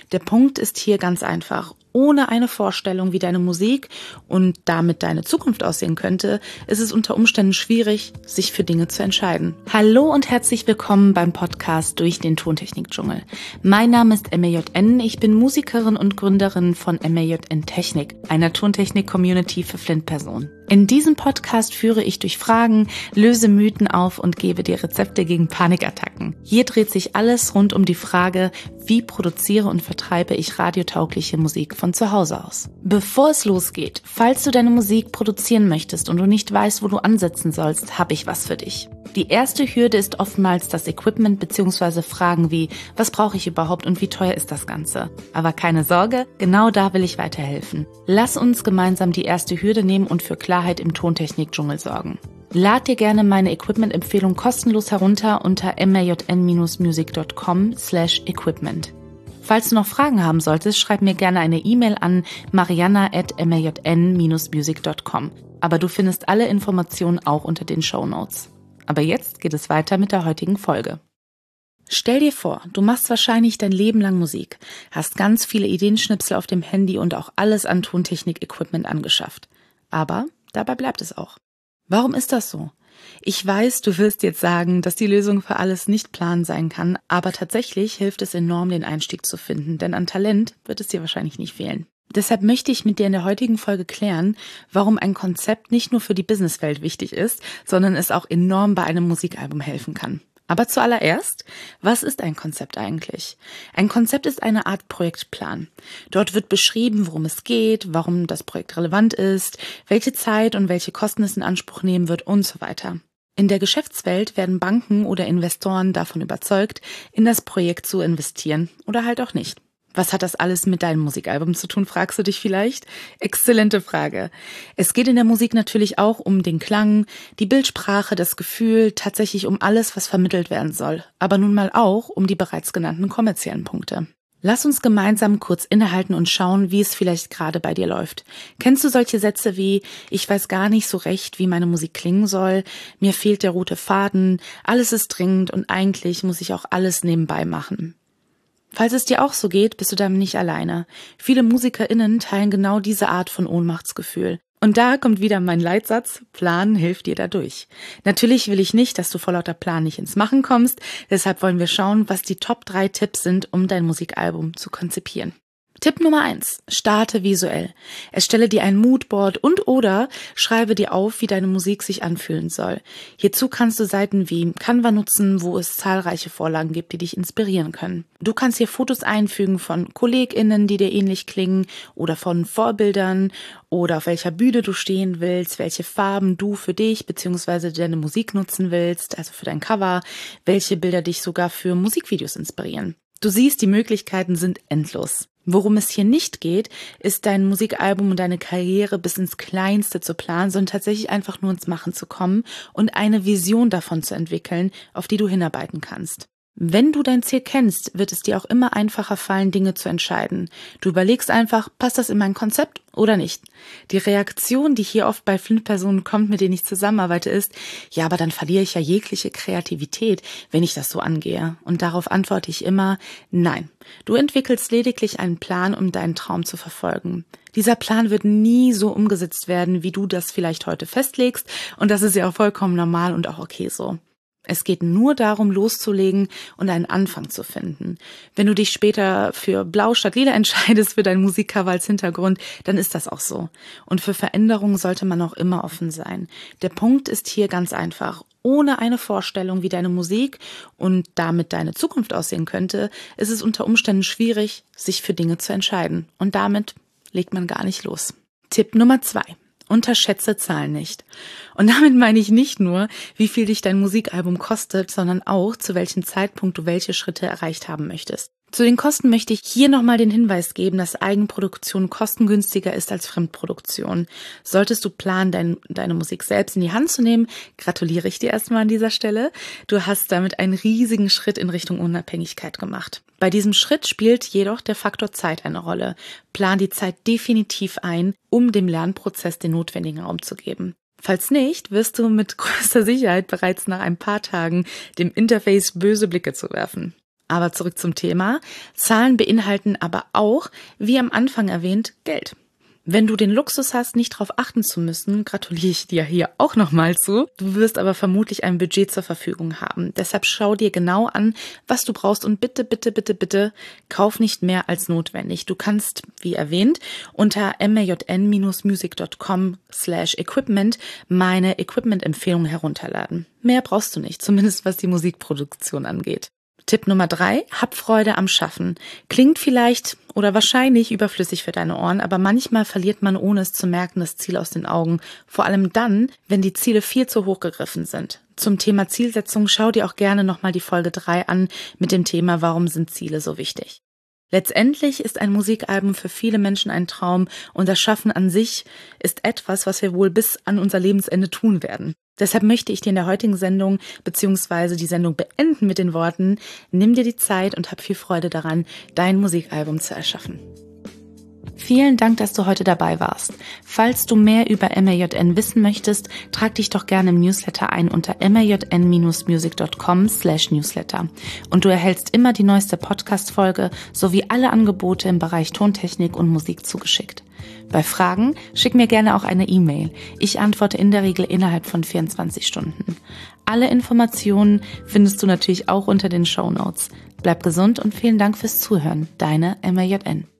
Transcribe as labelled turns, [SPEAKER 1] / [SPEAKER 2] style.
[SPEAKER 1] Der Punkt ist hier ganz einfach. Ohne eine Vorstellung, wie deine Musik und damit deine Zukunft aussehen könnte, ist es unter Umständen schwierig, sich für Dinge zu entscheiden. Hallo und herzlich willkommen beim Podcast durch den Tontechnik-Dschungel. Mein Name ist MAJN, ich bin Musikerin und Gründerin von MAJN Technik, einer Tontechnik-Community für Flint-Personen. In diesem Podcast führe ich durch Fragen, löse Mythen auf und gebe dir Rezepte gegen Panikattacken. Hier dreht sich alles rund um die Frage, wie produziere und vertreibe ich radiotaugliche Musik von zu Hause aus. Bevor es losgeht, falls du deine Musik produzieren möchtest und du nicht weißt, wo du ansetzen sollst, habe ich was für dich. Die erste Hürde ist oftmals das Equipment bzw. Fragen wie, was brauche ich überhaupt und wie teuer ist das Ganze? Aber keine Sorge, genau da will ich weiterhelfen. Lass uns gemeinsam die erste Hürde nehmen und für Klarheit im Tontechnik-Dschungel sorgen. Lad dir gerne meine Equipment-Empfehlung kostenlos herunter unter majn-music.com/equipment. Falls du noch Fragen haben solltest, schreib mir gerne eine E-Mail an mariana@majn-music.com. Aber du findest alle Informationen auch unter den Shownotes. Aber jetzt geht es weiter mit der heutigen Folge. Stell dir vor, du machst wahrscheinlich dein Leben lang Musik, hast ganz viele Ideenschnipsel auf dem Handy und auch alles an Tontechnik-Equipment angeschafft. Aber dabei bleibt es auch. Warum ist das so? Ich weiß, du wirst jetzt sagen, dass die Lösung für alles nicht Plan sein kann, aber tatsächlich hilft es enorm, den Einstieg zu finden, denn an Talent wird es dir wahrscheinlich nicht fehlen. Deshalb möchte ich mit dir in der heutigen Folge klären, warum ein Konzept nicht nur für die Businesswelt wichtig ist, sondern es auch enorm bei einem Musikalbum helfen kann. Aber zuallererst, was ist ein Konzept eigentlich? Ein Konzept ist eine Art Projektplan. Dort wird beschrieben, worum es geht, warum das Projekt relevant ist, welche Zeit und welche Kosten es in Anspruch nehmen wird und so weiter. In der Geschäftswelt werden Banken oder Investoren davon überzeugt, in das Projekt zu investieren oder halt auch nicht. Was hat das alles mit deinem Musikalbum zu tun, fragst du dich vielleicht? Exzellente Frage. Es geht in der Musik natürlich auch um den Klang, die Bildsprache, das Gefühl, tatsächlich um alles, was vermittelt werden soll, aber nun mal auch um die bereits genannten kommerziellen Punkte. Lass uns gemeinsam kurz innehalten und schauen, wie es vielleicht gerade bei dir läuft. Kennst du solche Sätze wie, ich weiß gar nicht so recht, wie meine Musik klingen soll, mir fehlt der rote Faden, alles ist dringend und eigentlich muss ich auch alles nebenbei machen? Falls es dir auch so geht, bist du damit nicht alleine. Viele MusikerInnen teilen genau diese Art von Ohnmachtsgefühl. Und da kommt wieder mein Leitsatz, Plan hilft dir dadurch. Natürlich will ich nicht, dass du vor lauter Plan nicht ins Machen kommst, deshalb wollen wir schauen, was die Top 3 Tipps sind, um dein Musikalbum zu konzipieren. Tipp Nummer 1. Starte visuell. Erstelle dir ein Moodboard und oder schreibe dir auf, wie deine Musik sich anfühlen soll. Hierzu kannst du Seiten wie Canva nutzen, wo es zahlreiche Vorlagen gibt, die dich inspirieren können. Du kannst hier Fotos einfügen von KollegInnen, die dir ähnlich klingen oder von Vorbildern oder auf welcher Bühne du stehen willst, welche Farben du für dich bzw. deine Musik nutzen willst, also für dein Cover, welche Bilder dich sogar für Musikvideos inspirieren. Du siehst, die Möglichkeiten sind endlos. Worum es hier nicht geht, ist dein Musikalbum und deine Karriere bis ins Kleinste zu planen, sondern tatsächlich einfach nur ins Machen zu kommen und eine Vision davon zu entwickeln, auf die du hinarbeiten kannst. Wenn du dein Ziel kennst, wird es dir auch immer einfacher fallen, Dinge zu entscheiden. Du überlegst einfach, passt das in mein Konzept oder nicht? Die Reaktion, die hier oft bei Flint-Personen kommt, mit denen ich zusammenarbeite, ist, ja, aber dann verliere ich ja jegliche Kreativität, wenn ich das so angehe. Und darauf antworte ich immer, nein. Du entwickelst lediglich einen Plan, um deinen Traum zu verfolgen. Dieser Plan wird nie so umgesetzt werden, wie du das vielleicht heute festlegst. Und das ist ja auch vollkommen normal und auch okay so. Es geht nur darum, loszulegen und einen Anfang zu finden. Wenn du dich später für Blau statt Lila entscheidest für dein Musikcover als Hintergrund, dann ist das auch so. Und für Veränderungen sollte man auch immer offen sein. Der Punkt ist hier ganz einfach. Ohne eine Vorstellung, wie deine Musik und damit deine Zukunft aussehen könnte, ist es unter Umständen schwierig, sich für Dinge zu entscheiden. Und damit legt man gar nicht los. Tipp Nummer 2. Unterschätze Zahlen nicht. Und damit meine ich nicht nur, wie viel dich dein Musikalbum kostet, sondern auch, zu welchem Zeitpunkt du welche Schritte erreicht haben möchtest. Zu den Kosten möchte ich hier nochmal den Hinweis geben, dass Eigenproduktion kostengünstiger ist als Fremdproduktion. Solltest du planen, deine Musik selbst in die Hand zu nehmen, gratuliere ich dir erstmal an dieser Stelle. Du hast damit einen riesigen Schritt in Richtung Unabhängigkeit gemacht. Bei diesem Schritt spielt jedoch der Faktor Zeit eine Rolle. Plan die Zeit definitiv ein, um dem Lernprozess den notwendigen Raum zu geben. Falls nicht, wirst du mit größter Sicherheit bereits nach ein paar Tagen dem Interface böse Blicke zuwerfen. Aber zurück zum Thema. Zahlen beinhalten aber auch, wie am Anfang erwähnt, Geld. Wenn du den Luxus hast, nicht darauf achten zu müssen, gratuliere ich dir hier auch nochmal zu. Du wirst aber vermutlich ein Budget zur Verfügung haben. Deshalb schau dir genau an, was du brauchst und bitte, bitte, bitte, bitte kauf nicht mehr als notwendig. Du kannst, wie erwähnt, unter marjn-music.com/equipment meine Equipment-Empfehlung herunterladen. Mehr brauchst du nicht, zumindest was die Musikproduktion angeht. Tipp Nummer 3, hab Freude am Schaffen. Klingt vielleicht oder wahrscheinlich überflüssig für deine Ohren, aber manchmal verliert man, ohne es zu merken, das Ziel aus den Augen. Vor allem dann, wenn die Ziele viel zu hoch gegriffen sind. Zum Thema Zielsetzung schau dir auch gerne nochmal die Folge 3 an mit dem Thema, warum sind Ziele so wichtig. Letztendlich ist ein Musikalbum für viele Menschen ein Traum und das Schaffen an sich ist etwas, was wir wohl bis an unser Lebensende tun werden. Deshalb möchte ich dir in der heutigen Sendung bzw. die Sendung beenden mit den Worten: Nimm dir die Zeit und hab viel Freude daran, dein Musikalbum zu erschaffen. Vielen Dank, dass du heute dabei warst. Falls du mehr über MAJN wissen möchtest, trag dich doch gerne im Newsletter ein unter marjn-music.com/newsletter. Und du erhältst immer die neueste Podcast-Folge sowie alle Angebote im Bereich Tontechnik und Musik zugeschickt. Bei Fragen schick mir gerne auch eine E-Mail. Ich antworte in der Regel innerhalb von 24 Stunden. Alle Informationen findest du natürlich auch unter den Shownotes. Bleib gesund und vielen Dank fürs Zuhören. Deine MAJN.